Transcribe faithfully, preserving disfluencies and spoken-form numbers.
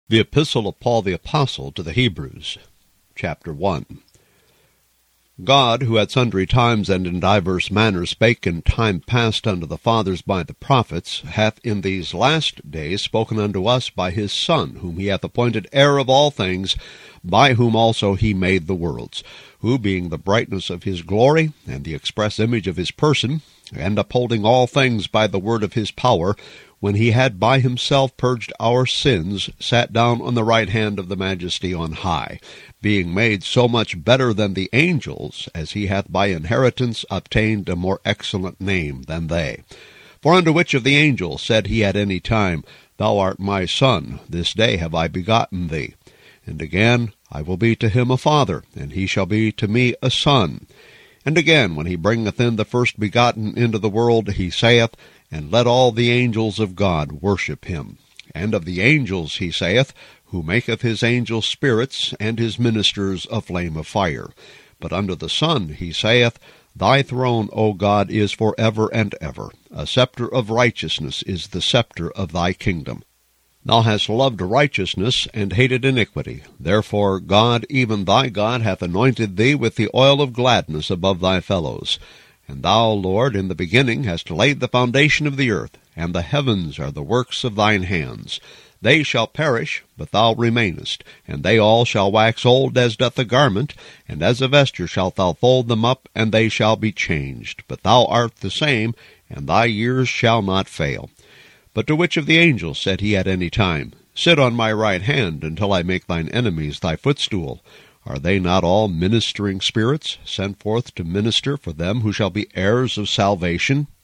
The Epistle of Paul the Apostle to the Hebrews, chapter one. God, who at sundry times and in divers manners spake in time past unto the fathers by the prophets, hath in these last days spoken unto us by his Son, whom he hath appointed heir of all things, by whom also he made the worlds, who, being the brightness of his glory, and the express image of his person, and upholding all things by the word of his power, when he had by himself purged our sins, sat down on the right hand of the majesty on high, being made so much better than the angels, as he hath by inheritance obtained a more excellent name than they. For unto which of the angels said he at any time, Thou art my Son, this day have I begotten thee? And again, I will be to him a father, and he shall be to me a son. And again, when he bringeth in the first begotten into the world, he saith, And let all the angels of God worship him. And of the angels he saith, Who maketh his angels spirits, and his ministers a flame of fire. But unto the Son he saith, Thy throne, O God, is for ever and ever. A scepter of righteousness is the scepter of thy kingdom. Thou hast loved righteousness, and hated iniquity. Therefore God, even thy God, hath anointed thee with the oil of gladness above thy fellows. And thou, Lord, in the beginning hast laid the foundation of the earth, and the heavens are the works of thine hands. They shall perish, but thou remainest, and they all shall wax old as doth a garment, and as a vesture shalt thou fold them up, and they shall be changed. But thou art the same, and thy years shall not fail. But to which of the angels said he at any time, Sit on my right hand, until I make thine enemies thy footstool? Are they not all ministering spirits, sent forth to minister for them who shall be heirs of salvation?